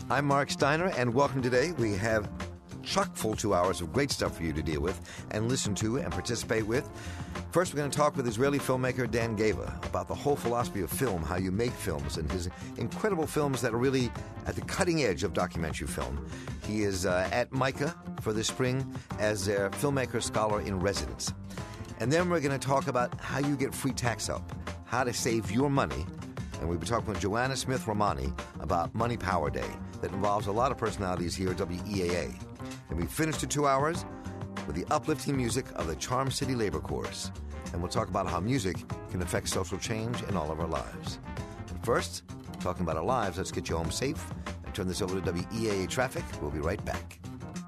I'm Mark Steiner, and welcome today. We have chock full 2 hours of great stuff for you to deal with and listen to and participate with. First, we're going to talk with Israeli filmmaker Dan Geva about the whole philosophy of film, how you make films, and his incredible films that are really at the cutting edge of documentary film. He is at MICA for this spring as a filmmaker scholar in residence. And then we're going to talk about how you get free tax help, how to save your money. And we'll be talking with Joanna Smith Romani about Money Power Day that involves a lot of personalities here at WEAA. And we finished the 2 hours with the uplifting music of the Charm City Labor Corps. And we'll talk about how music can affect social change in all of our lives. But first, talking about our lives, let's get you home safe and turn this over to WEAA Traffic. We'll be right back.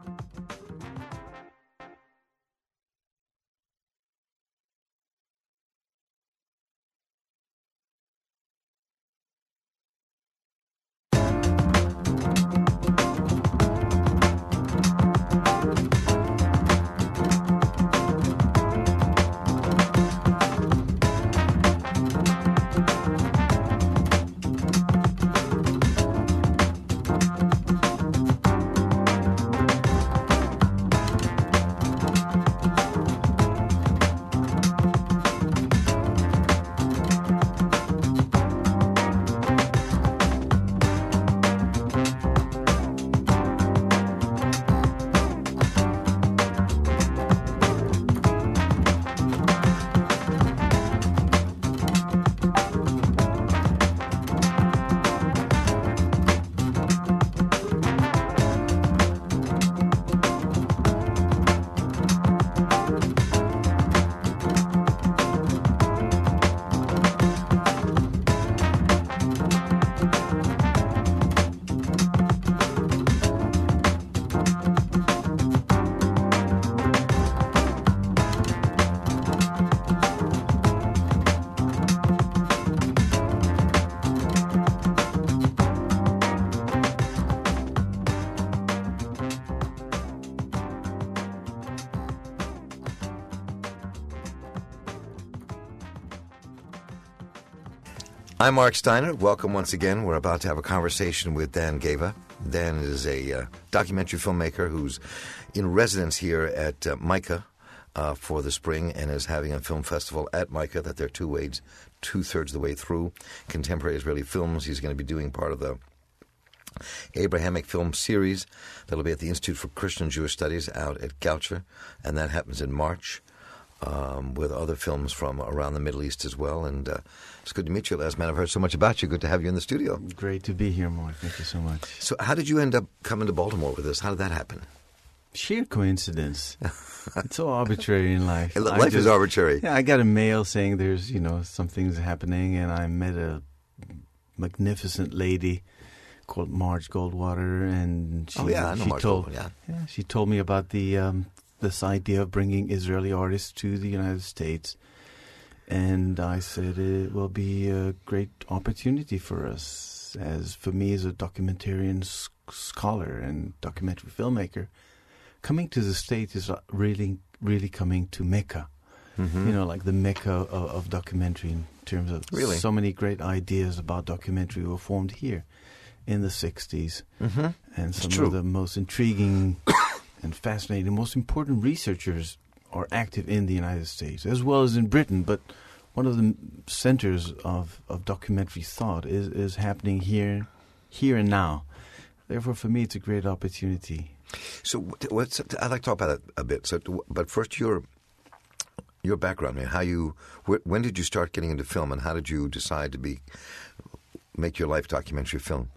I'm Mark Steiner. Welcome once again. We're about to have a conversation with Dan Geva. Dan is a documentary filmmaker who's in residence here at MICA for the spring and is having a film festival at MICA that they're two-thirds of the way through. Contemporary Israeli films. He's going to be doing part of the Abrahamic film series that'll be at the Institute for Christian and Jewish Studies out at Goucher, and that happens in March. With other films from around the Middle East as well. And it's good to meet you, Les. Man, I've heard so much about you. Good to have you in the studio. Great to be here, Mark. Thank you so much. So how did you end up coming to Baltimore with us? How did that happen? Sheer coincidence. It's so arbitrary in life. Life is arbitrary. Yeah, I got a mail saying there's, some things happening, and I met a magnificent lady called Marge Goldwater, and she told me about this idea of bringing Israeli artists to the United States. And I said it will be a great opportunity for us. For me as a documentarian scholar and documentary filmmaker, coming to the States is really, really coming to Mecca. Mm-hmm. Like the Mecca of documentary in terms of so many great ideas about documentary were formed here in the 60s. Mm-hmm. And some of the most intriguing and fascinating, most important researchers are active in the United States, as well as in Britain. But one of the centers of documentary thought is happening here and now. Therefore, for me, it's a great opportunity. So I'd like to talk about that a bit. So, but first, your background, man. When did you start getting into film, and how did you decide to make your life documentary film?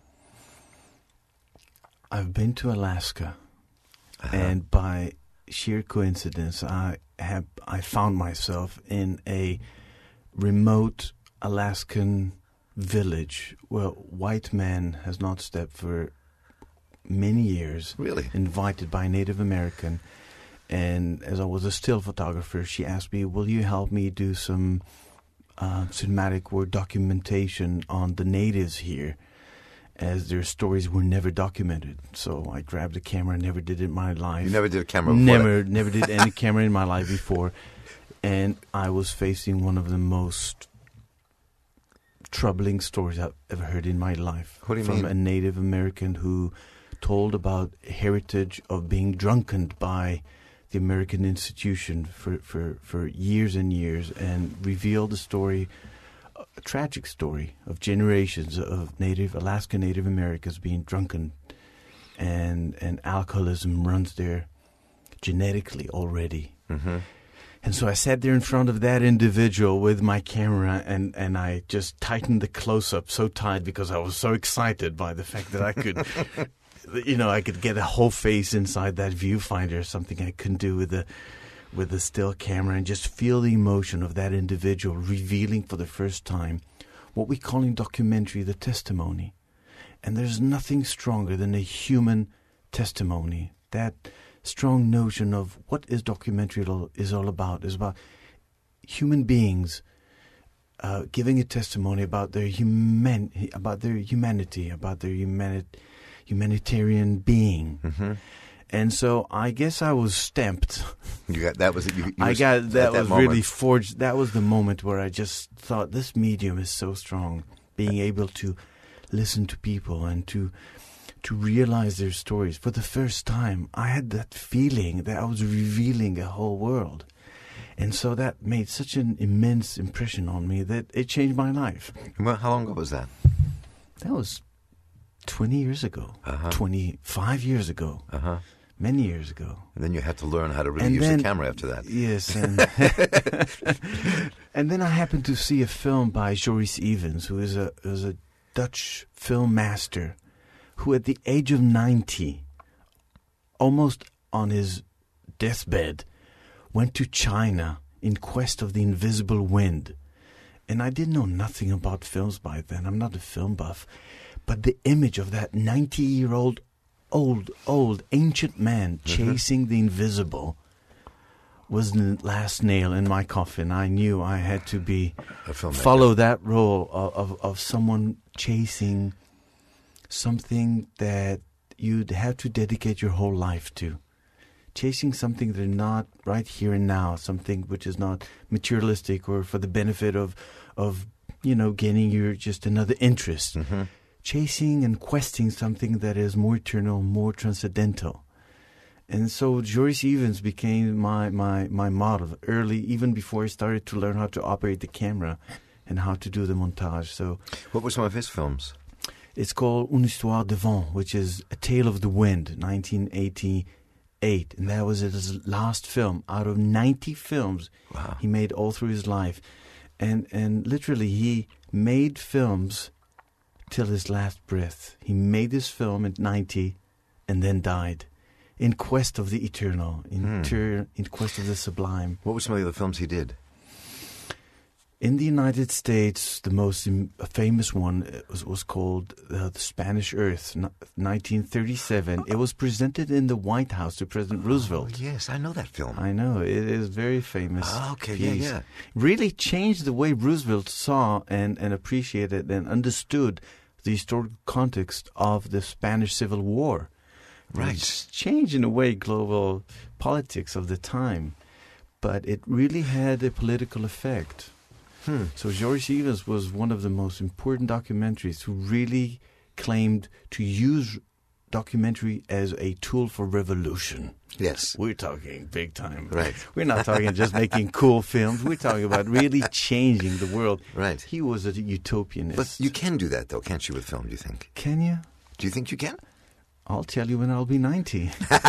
I've been to Alaska. And by sheer coincidence, I found myself in a remote Alaskan village where white man has not stepped for many years. Really? Invited by a Native American. And as I was a still photographer, she asked me, will you help me do some cinematic word documentation on the natives here? As their stories were never documented. So I grabbed a camera, never did it in my life. You never did a camera before? Never did any camera in my life before. And I was facing one of the most troubling stories I've ever heard in my life. What do you mean? From a Native American who told about a heritage of being drunkened by the American institution for years and years, and revealed the story, a tragic story of generations of Alaska Native Americans being drunken, and alcoholism runs there genetically already. Mm-hmm. And so I sat there in front of that individual with my camera, and I just tightened the close-up so tight because I was so excited by the fact that I could, I could get a whole face inside that viewfinder, something I couldn't do with the still camera, and just feel the emotion of that individual revealing for the first time what we call in documentary the testimony. And there's nothing stronger than a human testimony. That strong notion of what is documentary is all about. Is about human beings giving a testimony about their humanity, about their humanitarian being. Mm-hmm. And so I guess I was stamped. That was really forged. That was the moment where I just thought, this medium is so strong. Being able to listen to people and to realize their stories. For the first time, I had that feeling that I was revealing a whole world. And so that made such an immense impression on me that it changed my life. Well, how long ago was that? That was 20 years ago, 25 years ago, many years ago. And then you had to learn how to really use the camera after that. Yes. And then I happened to see a film by Joris Ivens, who is a Dutch film master, who at the age of 90, almost on his deathbed, went to China in quest of the invisible wind. And I didn't know nothing about films by then. I'm not a film buff. But the image of that 90-year-old, old, ancient man chasing the invisible was the last nail in my coffin. I knew I had to follow that role of someone chasing something that you'd have to dedicate your whole life to. Chasing something that's not right here and now, something which is not materialistic or for the benefit of gaining your just another interest. Mm-hmm. Chasing and questing something that is more eternal, more transcendental. And so Joris Ivens became my model early, even before I started to learn how to operate the camera and how to do the montage. So, what were some of his films? It's called Une Histoire de Vent, which is A Tale of the Wind, 1988. And that was his last film out of 90 films he made all through his life. And literally he made films till his last breath. He made this film at 90 and then died in quest of the eternal, in quest of the sublime. What were some of the other films he did? In the United States, the most famous one was called The Spanish Earth, 1937. It was presented in the White House to President Roosevelt. Oh, yes, I know that film. I know. It is very famous. Okay, piece. yeah. Really changed the way Roosevelt saw and appreciated and understood the historical context of the Spanish Civil War. Right. It's changed, in a way, global politics of the time. But it really had a political effect. So Joris Ivens was one of the most important documentaries who really claimed to use documentary as a tool for revolution. Yes. We're talking big time. Right. We're not talking just making cool films. We're talking about really changing the world. Right. He was a utopianist. But you can do that, though, can't you, with film, do you think? Can you? Do you think you can? I'll tell you when I'll be 90.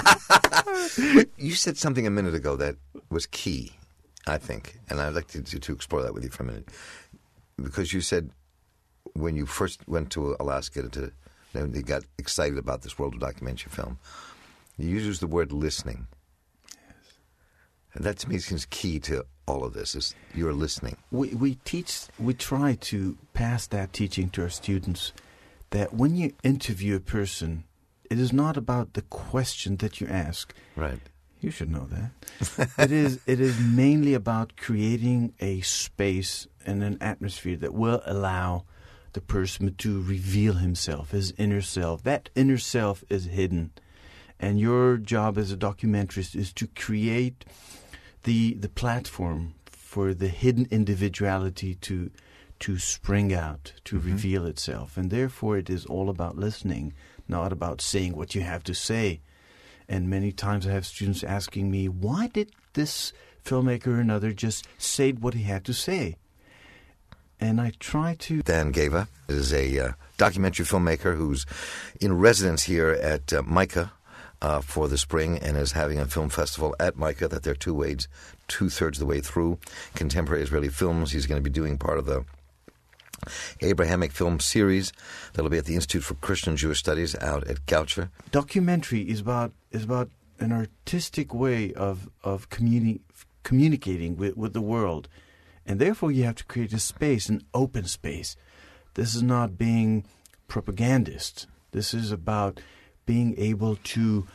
You said something a minute ago that was key, I think, and I'd like to explore that with you for a minute. Because you said when you first went to Alaska and you got excited about this world of documentary film, you used the word listening. Yes. And that to me seems key to all of this, is you're listening. We try to pass that teaching to our students, that when you interview a person, it is not about the question that you ask. Right. You should know that. It is mainly about creating a space and an atmosphere that will allow the person to reveal himself, his inner self. That inner self is hidden. And your job as a documentarist is to create the platform for the hidden individuality to to spring out, to reveal itself. And therefore it is all about listening, not about saying what you have to say. And many times I have students asking me, why did this filmmaker or another just say what he had to say? And I try to... Dan Geva is a documentary filmmaker who's in residence here at MICA for the spring and is having a film festival at MICA that they're two-thirds of the way through. Contemporary Israeli films. He's going to be doing part of the Abrahamic film series that'll be at the Institute for Christian and Jewish Studies out at Goucher. Documentary is about an artistic way of communicating with the world. And therefore you have to create a space, an open space. This is not being propagandist. This is about being able to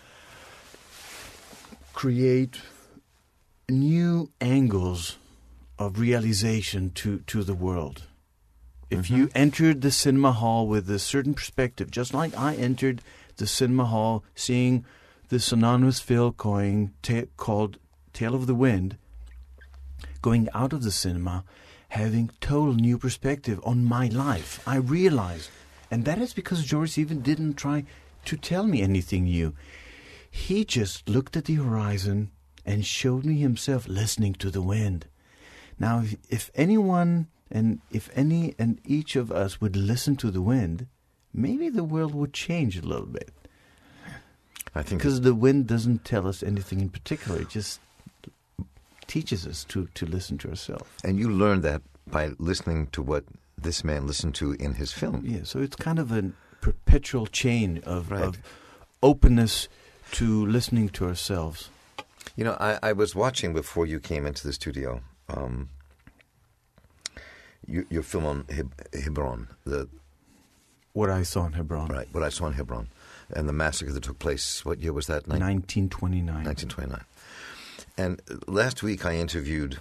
create new angles of realization to the world. If you entered the cinema hall with a certain perspective, just like I entered the cinema hall seeing this anonymous film called Tale of the Wind, going out of the cinema, having total new perspective on my life. I realized, and that is because George even didn't try to tell me anything new. He just looked at the horizon and showed me himself listening to the wind. Now, if anyone and each of us would listen to the wind, maybe the world would change a little bit. I think because the wind doesn't tell us anything in particular. It just teaches us to listen to ourselves. And you learned that by listening to what this man listened to in his film. Yeah, so it's kind of a perpetual chain of openness to listening to ourselves. You know, I was watching before you came into the studio your film on Hebron. What I Saw in Hebron. Right, What I Saw in Hebron. And the massacre that took place, what year was that? 1929. 1929. And last week I interviewed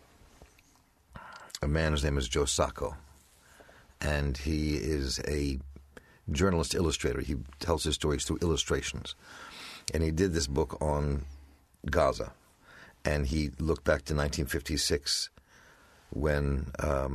a man whose name is Joe Sacco. And he is a journalist illustrator. He tells his stories through illustrations. And he did this book on Gaza. And he looked back to 1956 when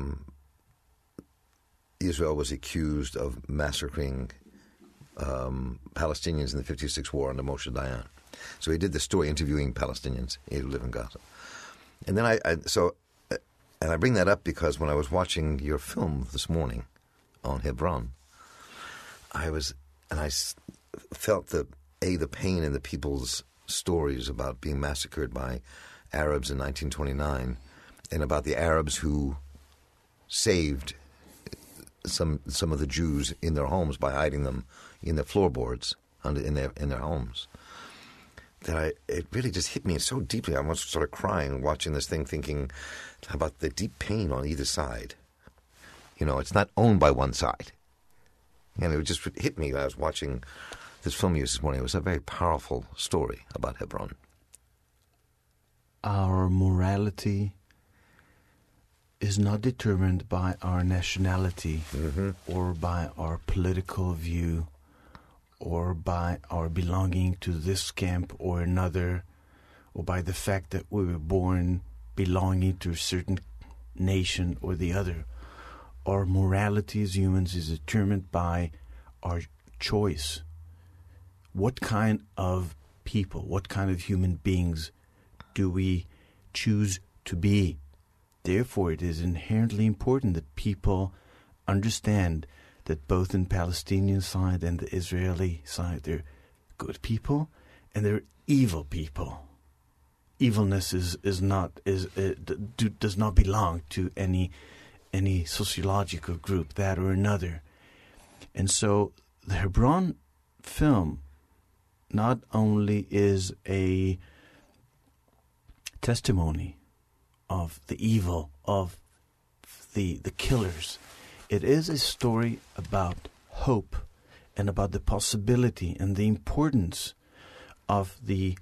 Israel was accused of massacring Palestinians in the 56 war under Moshe Dayan. So he did the story interviewing Palestinians who live in Gaza. And then I bring that up because when I was watching your film this morning on Hebron, I felt the pain in the people's stories about being massacred by Arabs in 1929 and about the Arabs who saved some of the Jews in their homes by hiding them in their floorboards in their homes. It really just hit me so deeply. I almost started crying watching this thing, thinking about the deep pain on either side. You know, it's not owned by one side. And it just hit me when I was watching this film this morning. It was a very powerful story about Hebron. Our morality is not determined by our nationality or by our political view or by our belonging to this camp or another, or by the fact that we were born belonging to a certain nation or the other. Our morality as humans is determined by our choice. What kind of people, what kind of human beings do we choose to be? Therefore, it is inherently important that people understand that both in Palestinian side and the Israeli side, there are good people and there are evil people. Evilness does not belong to any sociological group, that or another. And so the Hebron film not only is a testimony of the evil of the killers, it is a story about hope and about the possibility and the importance of the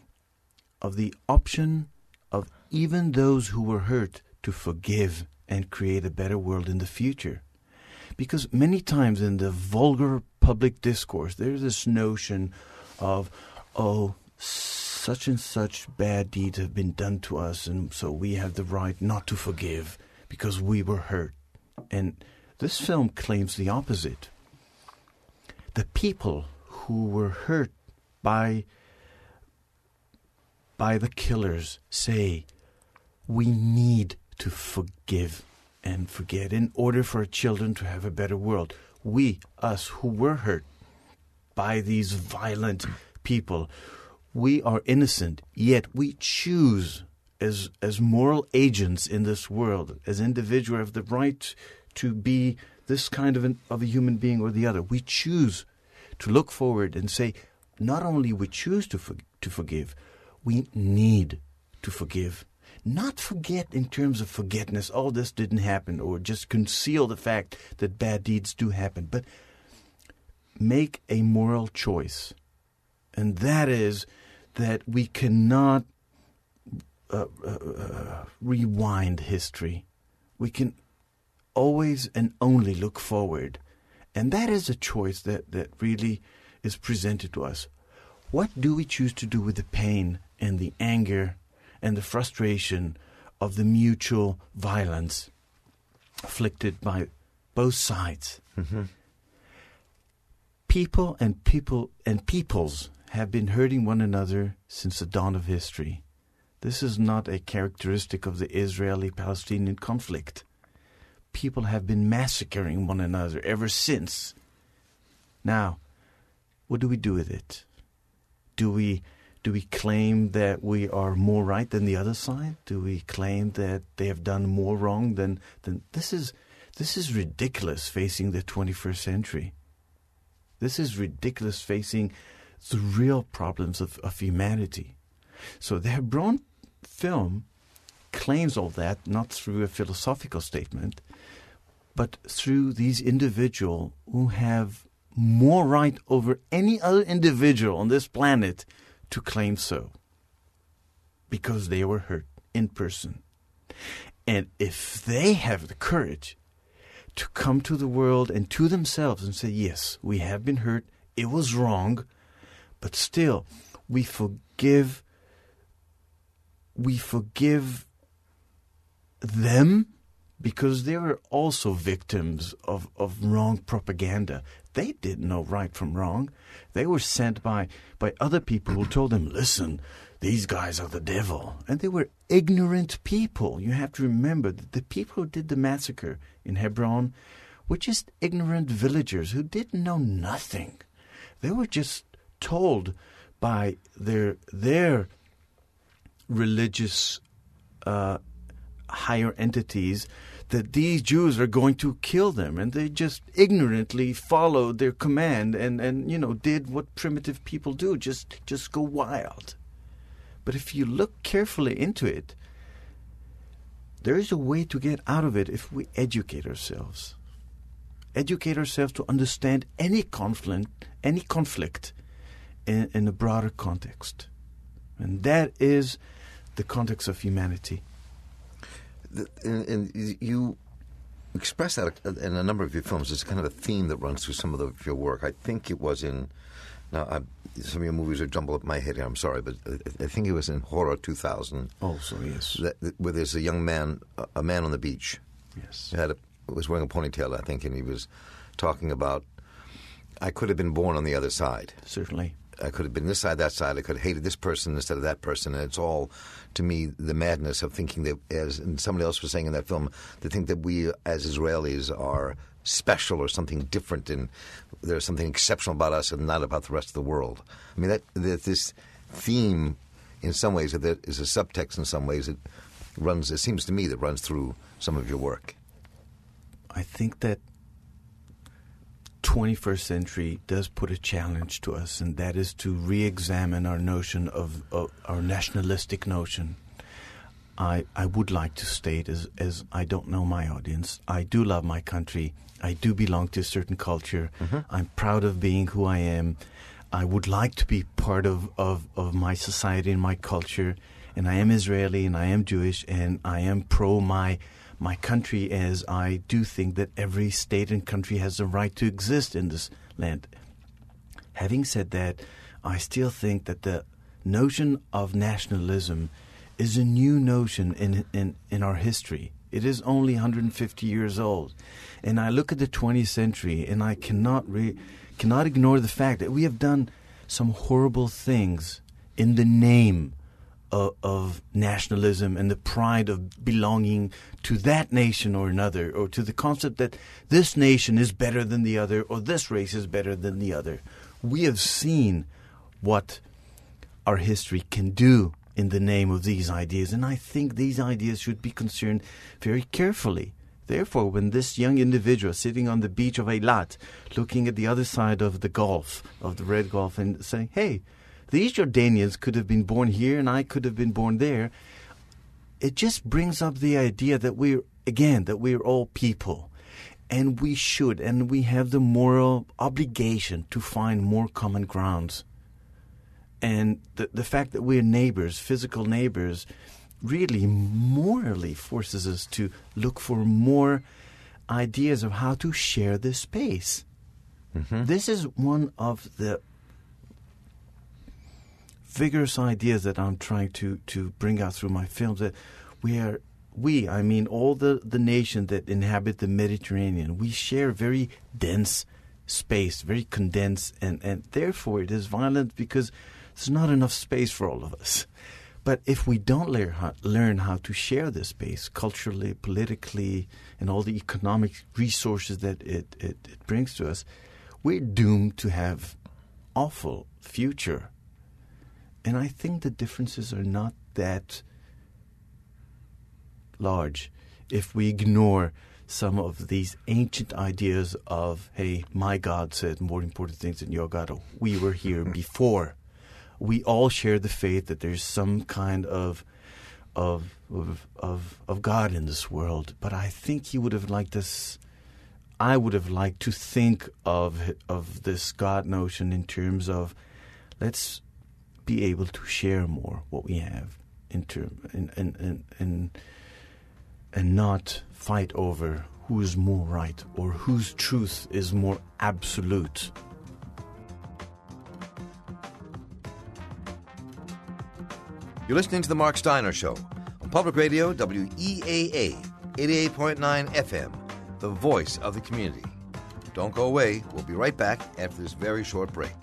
option of even those who were hurt to forgive and create a better world in the future. Because many times in the vulgar public discourse, there's this notion of, such and such bad deeds have been done to us, and so we have the right not to forgive because we were hurt. And this film claims the opposite. The people who were hurt by the killers say, we need to forgive and forget in order for our children to have a better world. We, us who were hurt by these violent people, we are innocent, yet we choose as moral agents in this world, as individuals, have the right to be this kind of a human being or the other. We choose to look forward and say, not only we choose to forgive, we need to forgive. Not forget in terms of forgetfulness, oh, this didn't happen, or just conceal the fact that bad deeds do happen, but make a moral choice. And that is that we cannot rewind history. We can always and only look forward. And that is a choice that really is presented to us. What do we choose to do with the pain and the anger and the frustration of the mutual violence afflicted by both sides? Mm-hmm. People and peoples have been hurting one another since the dawn of history. This is not a characteristic of the Israeli-Palestinian conflict. People have been massacring one another ever since. Now, what do we do with it? Do we claim that we are more right than the other side? Do we claim that they have done more wrong than this is ridiculous facing the 21st century. This is ridiculous facing the real problems of humanity. So the Hebron film claims all that, not through a philosophical statement, but through these individuals who have more right over any other individual on this planet to claim so, because they were hurt in person. And if they have the courage to come to the world and to themselves and say, yes, we have been hurt, it was wrong, but still, we forgive them because they were also victims of wrong propaganda. They didn't know right from wrong. They were sent by other people who told them, listen, these guys are the devil. And they were ignorant people. You have to remember that the people who did the massacre in Hebron were just ignorant villagers who didn't know nothing. They were just told by their religious higher entities that these Jews are going to kill them, and they just ignorantly followed their command and did what primitive people do, just go wild. But if you look carefully into it, there is a way to get out of it if we educate ourselves. Educate ourselves to understand any conflict in a broader context. And that is the context of humanity. And you express that in a number of your films. It's kind of a theme that runs through some of your work. I think it was in... Now, some of your movies are jumbled up in my head here. I'm sorry, but I think it was in Horror 2000. Oh, so yes. Where there's a young man, a man on the beach. Yes. Was wearing a ponytail, I think, and he was talking about, I could have been born on the other side. Certainly. I could have been this side, that side. I could have hated this person instead of that person. And it's all, to me, the madness of thinking that, and somebody else was saying in that film, to think that we as Israelis are special or something different, and there's something exceptional about us and not about the rest of the world. I mean, that this theme, in some ways, that is a subtext in some ways. It seems to me, that runs through some of your work. I think that 21st century does put a challenge to us, and that is to re-examine our notion of our nationalistic notion. I would like to state, as I don't know my audience, I do love my country. I do belong to a certain culture. Mm-hmm. I'm proud of being who I am. I would like to be part of my society and my culture. And I am Israeli and I am Jewish and I am pro my country, as I do think that every state and country has the right to exist in this land. Having said that, I still think that the notion of nationalism is a new notion in our history. It is only 150 years old. And I look at the 20th century, and I cannot ignore the fact that we have done some horrible things in the name of nationalism and the pride of belonging to that nation or another, or to the concept that this nation is better than the other, or this race is better than the other. We have seen what our history can do in the name of these ideas, and I think these ideas should be concerned very carefully. Therefore, when this young individual sitting on the beach of Eilat, looking at the other side of the Gulf, of the Red Gulf, and saying, hey, these Jordanians could have been born here and I could have been born there, it just brings up the idea that we're all people. And we should, and we have the moral obligation to find more common grounds. And the fact that we're neighbors, physical neighbors, really morally forces us to look for more ideas of how to share this space. Mm-hmm. This is one of the vigorous ideas that I'm trying to bring out through my films, that all the nations that inhabit the Mediterranean, we share very dense space, very condensed, and therefore it is violent because there's not enough space for all of us. But if we don't learn how to share this space culturally, politically, and all the economic resources that it brings to us, we're doomed to have awful future. And I think the differences are not that large if we ignore some of these ancient ideas of, hey, my God said more important things than your God. We were here before. We all share the faith that there's some kind of God in this world. But I think he would have liked us. I would have liked to think of this God notion in terms of, let's be able to share more what we have and not fight over who is more right or whose truth is more absolute. You're listening to The Mark Steiner Show on Public Radio, WEAA, 88.9 FM, the voice of the community. Don't go away. We'll be right back after this very short break.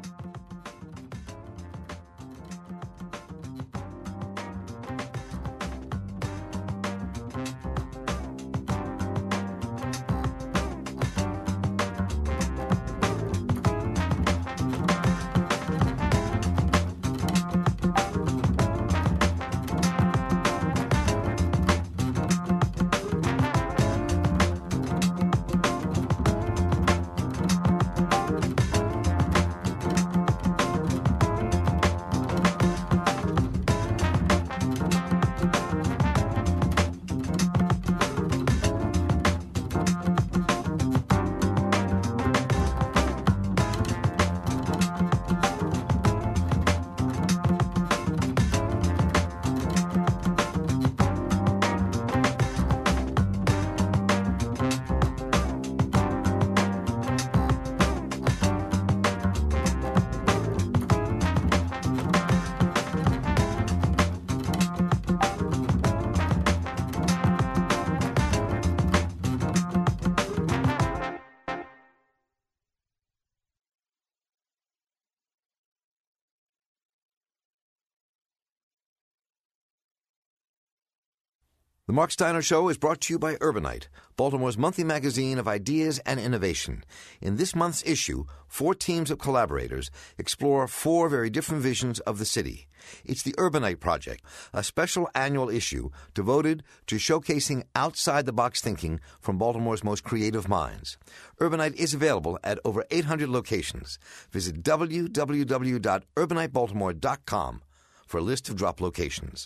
The Mark Steiner Show is brought to you by Urbanite, Baltimore's monthly magazine of ideas and innovation. In this month's issue, 4 teams of collaborators explore 4 very different visions of the city. It's the Urbanite Project, a special annual issue devoted to showcasing outside-the-box thinking from Baltimore's most creative minds. Urbanite is available at over 800 locations. Visit www.urbanitebaltimore.com for a list of drop locations.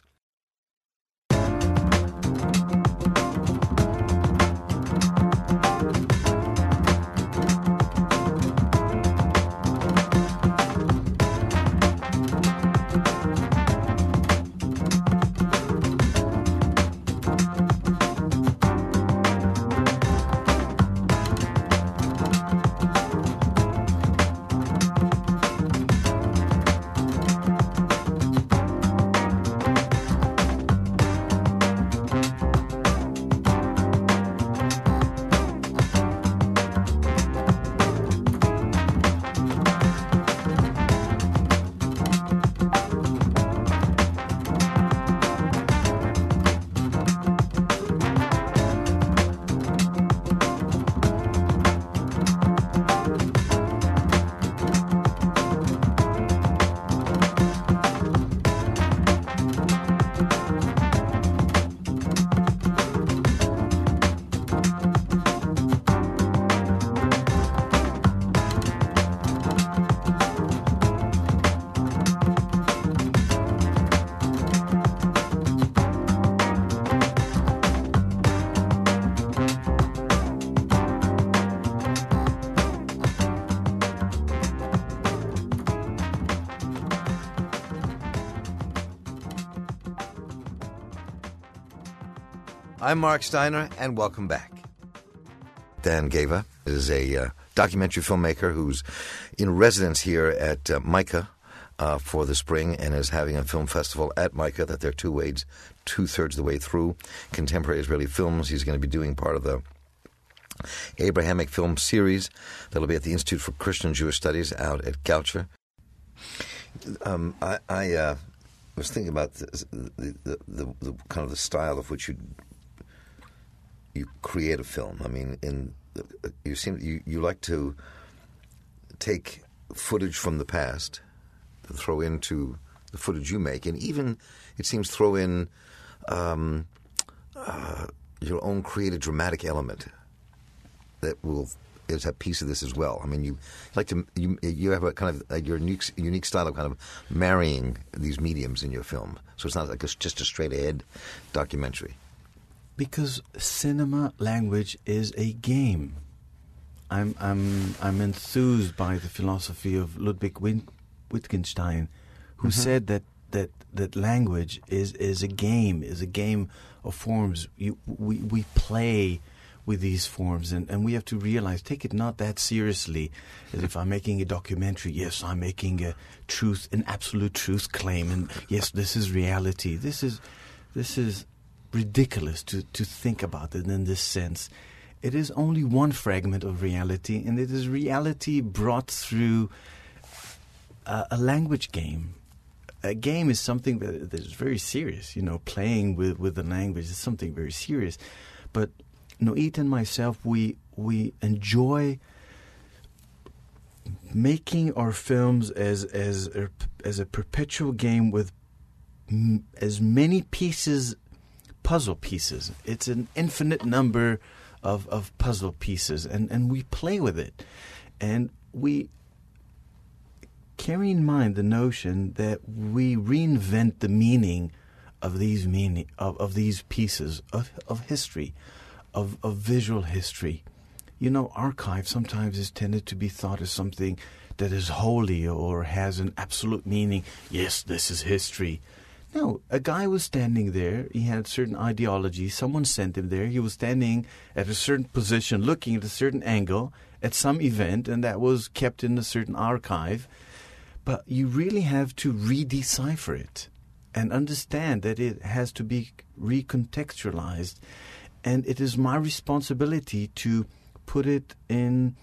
I'm Mark Steiner, and welcome back. Dan Geva is a documentary filmmaker who's in residence here at MICA for the spring and is having a film festival at MICA that they're two-thirds of the way through. Contemporary Israeli films. He's going to be doing part of the Abrahamic film series that'll be at the Institute for Christian and Jewish Studies out at Goucher. I was thinking about the kind of the style of which you create a film. I mean, you like to take footage from the past, to throw into the footage you make, and even it seems throw in your own creative dramatic element that is a piece of this as well. I mean, you have a kind of your unique style of kind of marrying these mediums in your film, so it's not like just a straight ahead documentary. Because cinema language is a game. I'm enthused by the philosophy of Ludwig Wittgenstein, who said that language is a game of forms. We play with these forms, and we have to realize, take it not that seriously, as if I'm making a documentary. Yes, I'm making an absolute truth claim, and yes, this is reality. This is ridiculous to think about it in this sense. It is only one fragment of reality, and it is reality brought through a language game. A game is something that is very serious. Playing with the language is something very serious. But Noit and myself, we enjoy making our films as a perpetual game with as many puzzle pieces. It's an infinite number of puzzle pieces, and we play with it, and we carry in mind the notion that we reinvent the meaning of these pieces of history. Of visual history. Archive sometimes is tended to be thought as something that is holy or has an absolute meaning. Yes, this is history. No, a guy was standing there. He had certain ideology. Someone sent him there. He was standing at a certain position, looking at a certain angle at some event, and that was kept in a certain archive. But you really have to redecipher it and understand that it has to be recontextualized. And it is my responsibility to put it in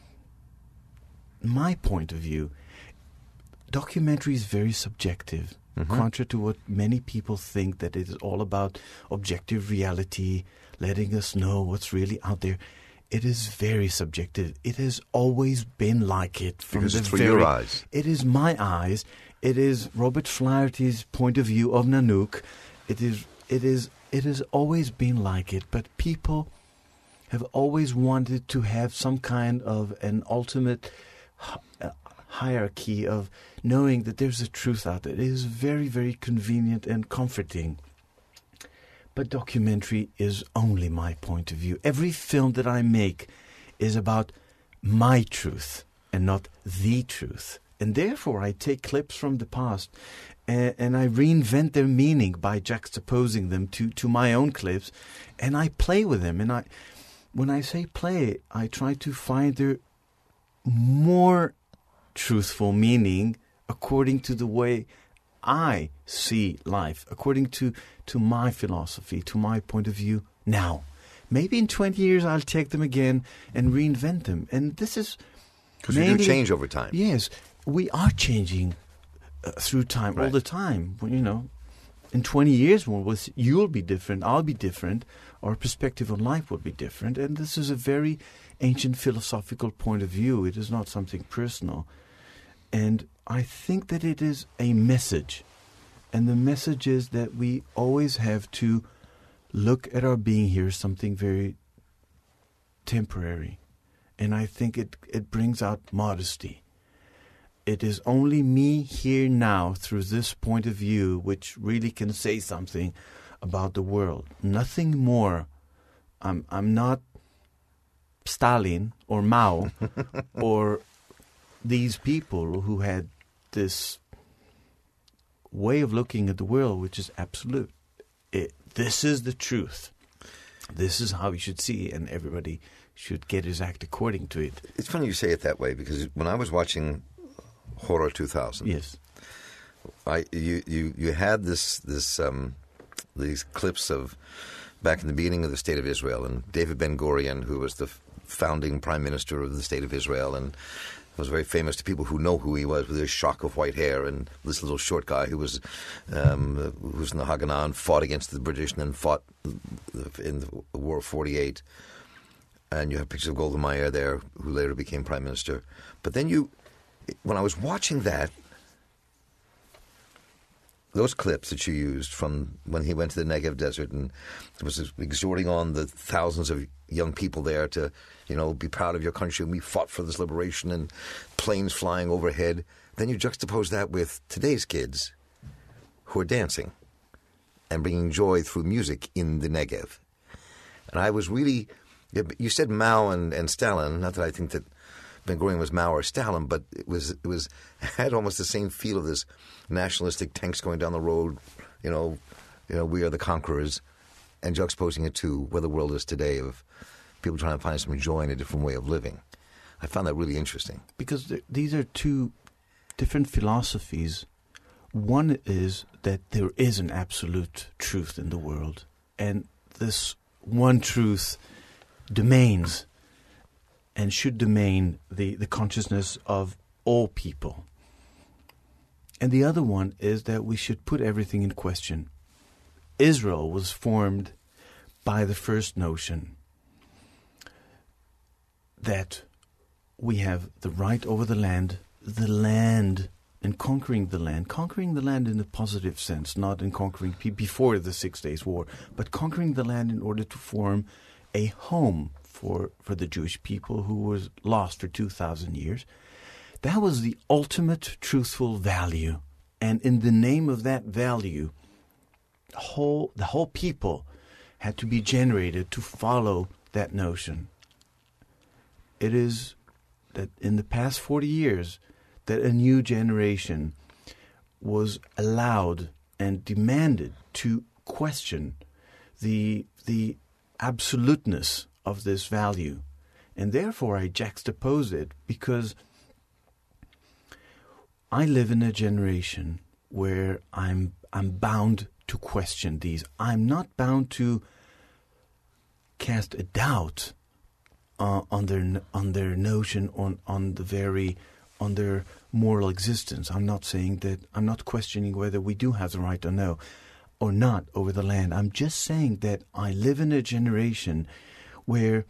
my point of view. Documentary is very subjective, contrary to what many people think, that it is all about objective reality, letting us know what's really out there. It is very subjective. It has always been like it. Because it's through your eyes. It is my eyes. It is Robert Flaherty's point of view of Nanook. It has always been like it, but people have always wanted to have some kind of an ultimate hierarchy of knowing that there's a truth out there. It is very, very convenient and comforting. But documentary is only my point of view. Every film that I make is about my truth and not the truth. And therefore I take clips from the past and I reinvent their meaning by juxtaposing them to my own clips, and I play with them. And when I say play, I try to find their more truthful meaning according to the way I see life, according to my philosophy, to my point of view now. Maybe in 20 years I'll take them again and reinvent them. And this is because we do change over time. Yes, we are changing through time, right, all the time. In 20 years, you'll be different, I'll be different, our perspective on life will be different. And this is a very ancient philosophical point of view. It is not something personal. And I think that it is a message. And the message is that we always have to look at our being here as something very temporary. And I think it brings out modesty. It is only me here now through this point of view which really can say something about the world. Nothing more. I'm not Stalin or Mao or these people who had this way of looking at the world which is absolute. This is the truth. This is how you should see, and everybody should get his act according to it. It's funny you say it that way, because when I was watching Horror 2000, yes, you had these clips of back in the beginning of the State of Israel, and David Ben-Gurion, who was the founding prime minister of the State of Israel, and was very famous to people who know who he was, with his shock of white hair, and this little short guy who was in the Haganah and fought against the British and then fought in the War of 48. And you have pictures of Golda Meir there, who later became prime minister. But then when I was watching those clips that you used from when he went to the Negev desert and was exhorting on the thousands of young people there to, be proud of your country, and we fought for this liberation, and planes flying overhead. Then you juxtapose that with today's kids who are dancing and bringing joy through music in the Negev. And I was really, you said Mao and Stalin, not that I think that Ben-Gurion was Mao or Stalin, but it had almost the same feel of this nationalistic tanks going down the road, we are the conquerors, and juxtaposing it to where the world is today, of people trying to find some joy in a different way of living. I found that really interesting. Because these are two different philosophies. One is that there is an absolute truth in the world, and this one truth domains and should domain the consciousness of all people. And the other one is that we should put everything in question. Israel was formed by the first notion that we have the right over the land, and conquering the land in a positive sense, not in conquering before the 6 Days War, but conquering the land in order to form a home for the Jewish people who was lost for 2,000 years. That was the ultimate truthful value. And in the name of that value, the whole people had to be generated to follow that notion. It is that in the past 40 years that a new generation was allowed and demanded to question the absoluteness of this value. And therefore I juxtapose it, because I live in a generation where I'm bound to question these. I'm not bound to cast a doubt on their notion, on their moral existence. I'm not saying that, I'm not questioning whether we do have the right or not over the land. I'm just saying that I live in a generation where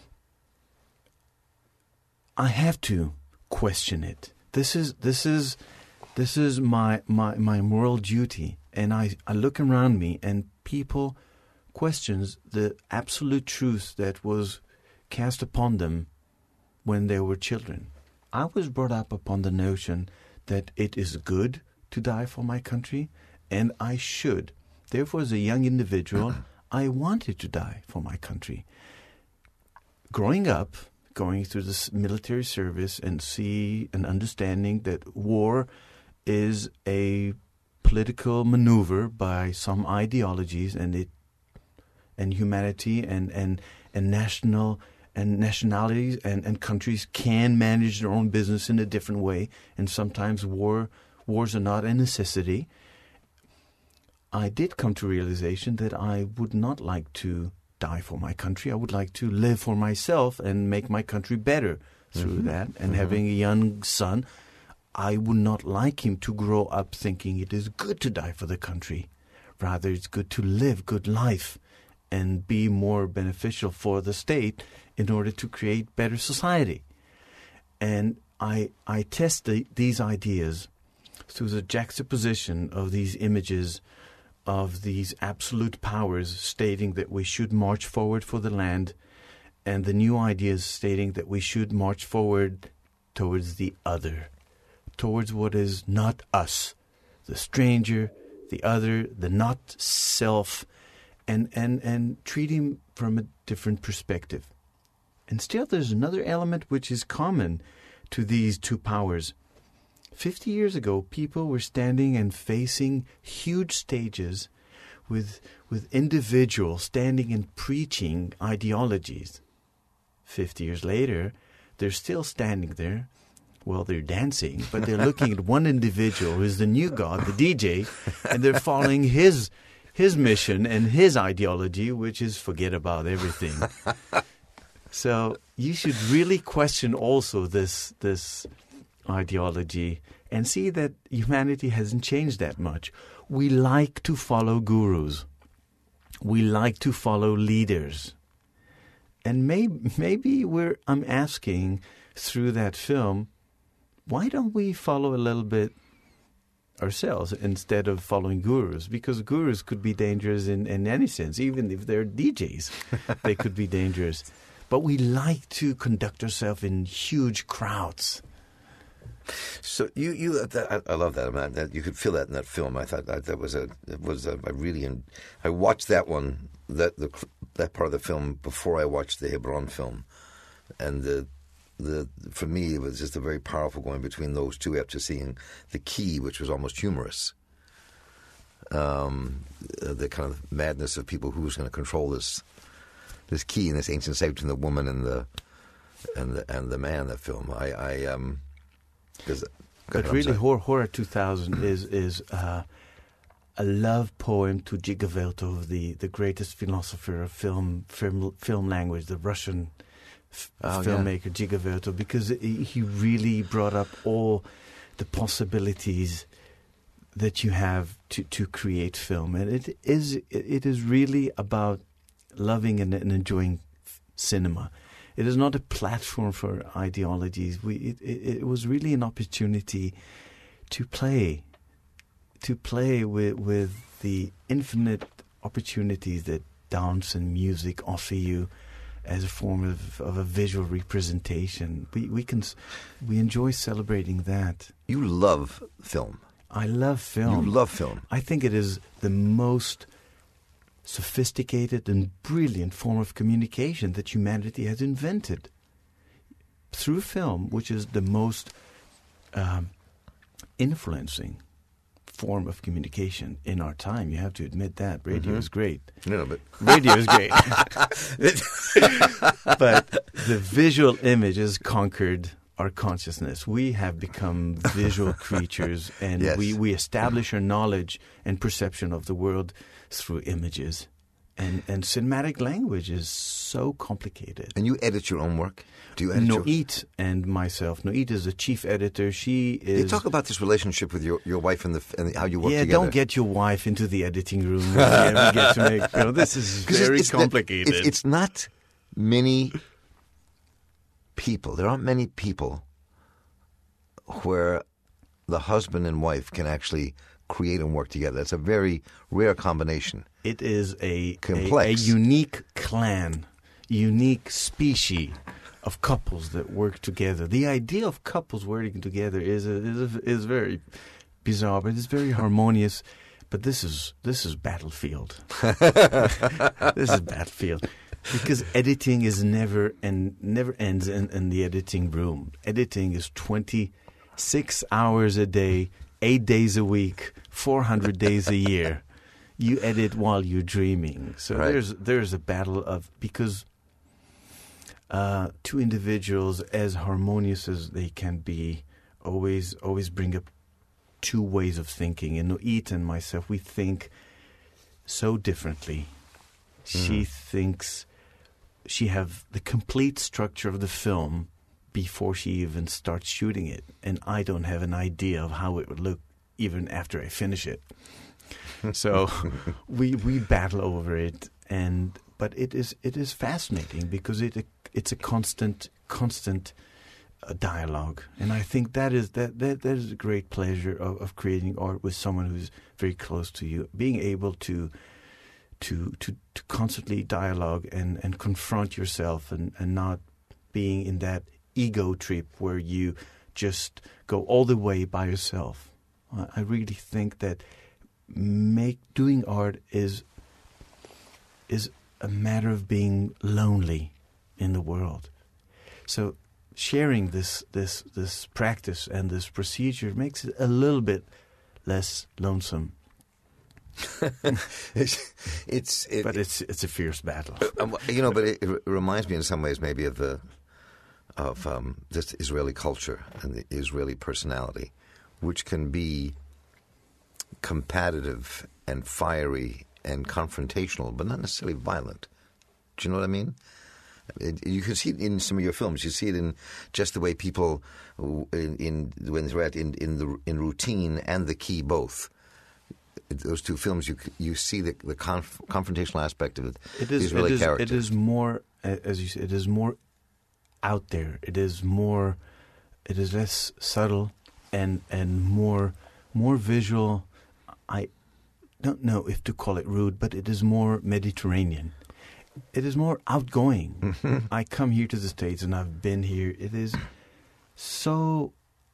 I have to question it. This is my moral duty, and I look around me and people questions the absolute truth that was cast upon them when they were children. I was brought up upon the notion that it is good to die for my country, and I should. Therefore, as a young individual, I wanted to die for my country. Growing up, going through this military service and understanding that war is a political maneuver by some ideologies, and humanity and nationalities and countries can manage their own business in a different way, and sometimes wars are not a necessity. I did come to realization that I would not like to die for my country. I would like to live for myself and make my country better through that. And having a young son, I would not like him to grow up thinking it is good to die for the country. Rather, it's good to live good life and be more beneficial for the state in order to create better society. And I test these ideas through the juxtaposition of these images of these absolute powers stating that we should march forward for the land, and the new ideas stating that we should march forward towards the other, towards what is not us, the stranger, the other, the not self, and treat him from a different perspective. And still there's another element which is common to these two powers. 50 years ago, people were standing and facing huge stages individuals standing and preaching ideologies. 50 years later, they're still standing there. Well, they're dancing, but they're looking at one individual who's the new God, the DJ, and they're following his mission and his ideology, which is forget about everything. So you should really question also this ideology and see that humanity hasn't changed that much. We like to follow gurus. We like to follow leaders. And maybe I'm asking through that film, why don't we follow a little bit ourselves instead of following gurus? Because gurus could be dangerous in any sense. Even if they're DJs, they could be dangerous. But we like to conduct ourselves in huge crowds. So I love that. I mean, you could feel that in that film. I thought I watched that one, that part of the film before I watched the Hebron film, and for me it was just a very powerful going between those two after seeing The Key, which was almost humorous. The kind of madness of people who's going to control this key and this ancient site between the woman and the man in the film. But really, Horror 2000 is a love poem to Gigaveltov, the greatest philosopher of film language, the Russian filmmaker Gigaveltov, because he really brought up all the possibilities that you have to create film, and it is really about loving and enjoying cinema. It is not a platform for ideologies. It was really an opportunity to play with the infinite opportunities that dance and music offer you as a form of a visual representation. We enjoy celebrating that. You love film. I love film. You love film. I think it is the most sophisticated and brilliant form of communication that humanity has invented. Through film, which is the most influencing form of communication in our time. You have to admit that. Radio is great. No, but radio is great. But the visual image has conquered our consciousness. We have become visual creatures, and yes. we establish our knowledge and perception of the world through images. And cinematic language is so complicated. And you edit your own work? Do you edit Noit and myself. Noit is the chief editor. She is... You talk about this relationship with your wife and how you work together. Yeah, don't get your wife into the editing room. We get to make, this is very complicated. It's not many people. There aren't many people where the husband and wife can actually create and work together. It's a very rare combination. It is a unique clan, unique species of couples that work together. The idea of couples working together is very bizarre, but it's very harmonious. But this is battlefield. This is battlefield. Because editing is never ends in the editing room. Editing is 26 hours a day, 8 days a week, 400 days a year. You edit while you're dreaming. So right. there's a battle of, because two individuals, as harmonious as they can be, always bring up two ways of thinking. And Noit and myself, we think so differently. She thinks she have the complete structure of the film before she even starts shooting it, and I don't have an idea of how it would look even after I finish it. So we battle over it, but it is fascinating because it's a constant dialogue, and I think that is a great pleasure of creating art with someone who's very close to you, being able to constantly dialogue and confront yourself and not being in that ego trip where you just go all the way by yourself. I really think that doing art is a matter of being lonely in the world. So sharing this practice and this procedure makes it a little bit less lonesome. But it's a fierce battle. But it reminds me in some ways maybe of this Israeli culture and the Israeli personality, which can be combative and fiery and confrontational, but not necessarily violent. Do you know what I mean? You can see it in some of your films. You see it in just the way people in Routine and The Key both. Those two films, you see the confrontational aspect of the Israeli character. It is more, as you said, it is more out there. It is less subtle and more visual. I don't know if to call it rude, but it is more Mediterranean. It is more outgoing. I come here to the States and I've been here. It is so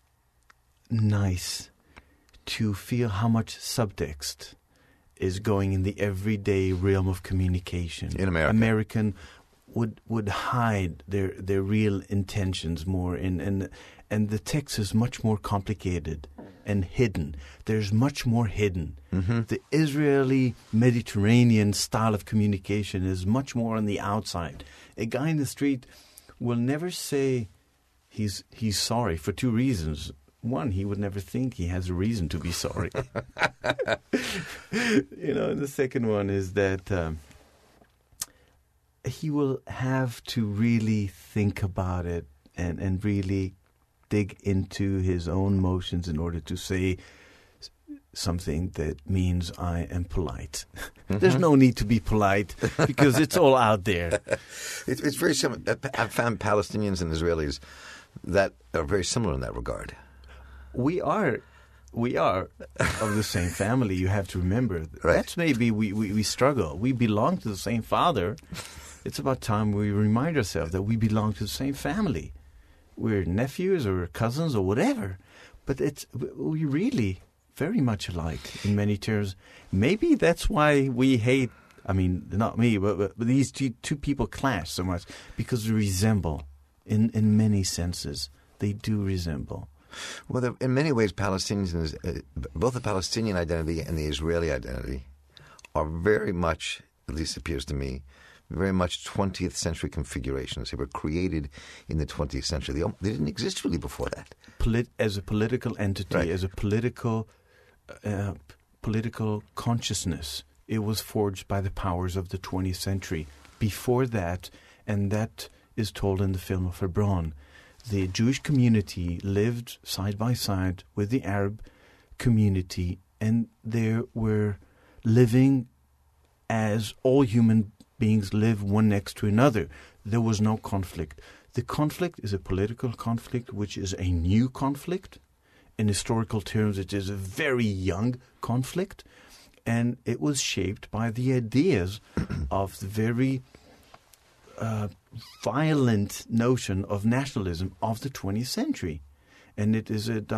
nice to feel how much subtext is going in the everyday realm of communication. In America. American would hide their real intentions more, and the text is much more complicated and hidden. There's much more hidden. Mm-hmm. The Israeli Mediterranean style of communication is much more on the outside. A guy in the street will never say he's sorry for two reasons. One, he would never think he has a reason to be sorry. And the second one is that he will have to really think about it and really dig into his own motions in order to say something that means I am polite. Mm-hmm. There's no need to be polite because it's all out there. It's very similar. I've found Palestinians and Israelis that are very similar in that regard. We are of the same family. You have to remember. Right. That's maybe we struggle. We belong to the same father. It's about time we remind ourselves that we belong to the same family. We're nephews or cousins or whatever, but we really very much alike in many terms. Maybe that's why we hate. I mean, not me, but these two people clash so much because they resemble in many senses. They do resemble. Well, in many ways, Palestinians, both the Palestinian identity and the Israeli identity are very much, at least appears to me, very much 20th century configurations. They were created in the 20th century. They didn't exist really before that. As a political entity, right. As a political consciousness, it was forged by the powers of the 20th century. Before that, and that is told in the film of Hebron, the Jewish community lived side by side with the Arab community, and they were living as all human beings live one next to another. There was no conflict. The conflict is a political conflict, which is a new conflict. In historical terms, it is a very young conflict, and it was shaped by the ideas of the very violent notion of nationalism of the 20th century. And it is an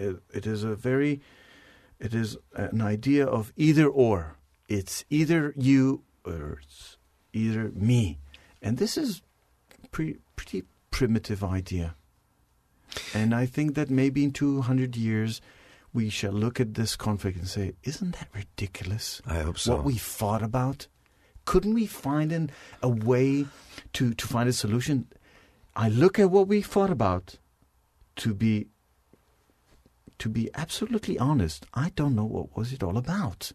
idea of either or. It's either you or it's either me. And this is pretty primitive idea. And I think that maybe in 200 years we shall look at this conflict and say, isn't that ridiculous? I hope so. What we fought about? Couldn't we find a way to find a solution? I look at what we fought about. To be absolutely honest, I don't know what was it all about.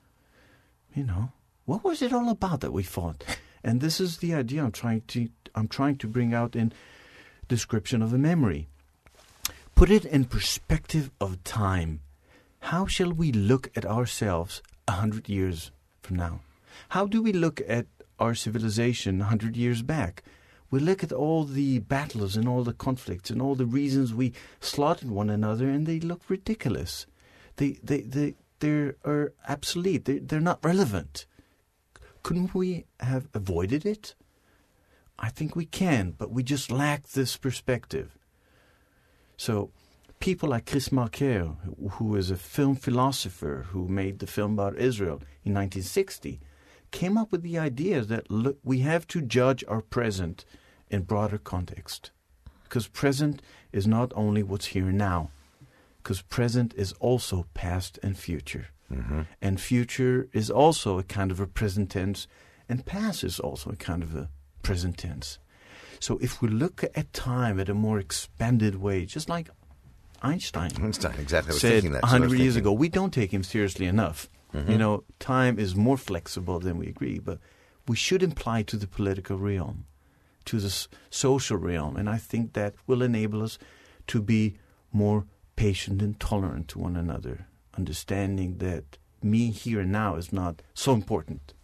What was it all about that we fought? And this is the idea I'm trying to bring out in description of the memory. Put it in perspective of time. How shall we look at ourselves 100 years from now? How do we look at our civilization 100 years back? We look at all the battles and all the conflicts and all the reasons we slaughtered one another, and they look ridiculous. They are obsolete. They're not relevant. Couldn't we have avoided it? I think we can, but we just lack this perspective. So people like Chris Marker, who is a film philosopher who made the film about Israel in 1960, came up with the idea that we have to judge our present in broader context. Because present is not only what's here now, because present is also past and future. And future is also a kind of a present tense, and past is also a kind of a present tense. So if we look at time at a more expanded way, just like Einstein exactly. I was said thinking that. 100 years ago, we don't take him seriously enough. You know, time is more flexible than we agree, but we should imply to the political realm, to the social realm, and I think that will enable us to be more patient and tolerant to one another, understanding that me here and now is not so important.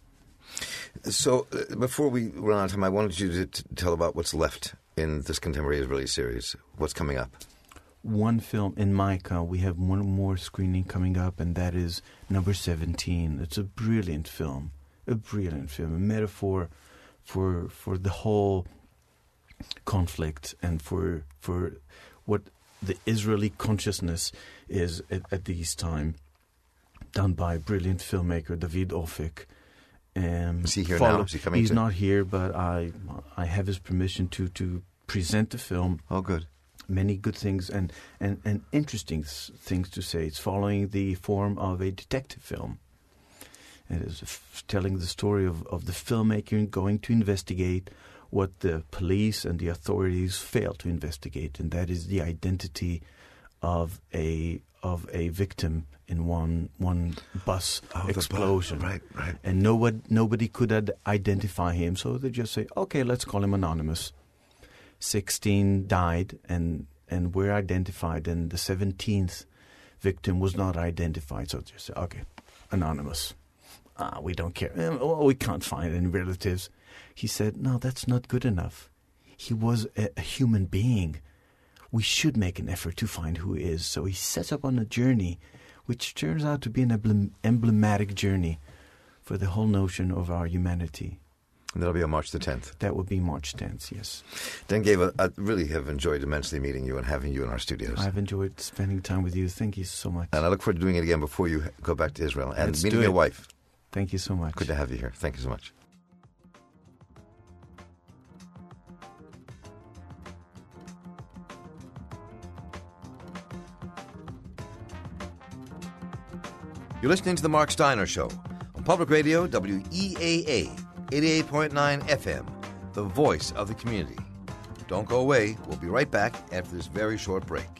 So before we run out of time, I wanted you to tell about what's left in this Contemporary Israeli series. What's coming up? One film in Micah. We have one more screening coming up, and that is number 17. It's a brilliant film, a metaphor for the whole conflict and for what the Israeli consciousness is at this time, done by a brilliant filmmaker, David Ofik. Is he here now? Is he coming? He's not here, but I have his permission to present the film. Oh, good. Many good things and interesting things to say. It's following the form of a detective film. It is telling the story of the filmmaker going to investigate what the police and the authorities fail to investigate, and that is the identity of a victim in one bus explosion. Right. And nobody could identify him, so they just say, okay, let's call him anonymous. 16 died and were identified, and the 17th victim was not identified. So just say, okay, anonymous. We don't care. We can't find any relatives. He said, no, that's not good enough. He was a human being. We should make an effort to find who he is. So he sets up on a journey, which turns out to be an emblematic journey for the whole notion of our humanity. And that'll be on March the 10th. That would be March 10th, yes. Dan Geva, I really have enjoyed immensely meeting you and having you in our studios. I've enjoyed spending time with you. Thank you so much. And I look forward to doing it again before you go back to Israel. And meeting your wife. Thank you so much. Good to have you here. Thank you so much. You're listening to The Mark Steiner Show on Public Radio, WEAA, 88.9 FM, the voice of the community. Don't go away. We'll be right back after this very short break.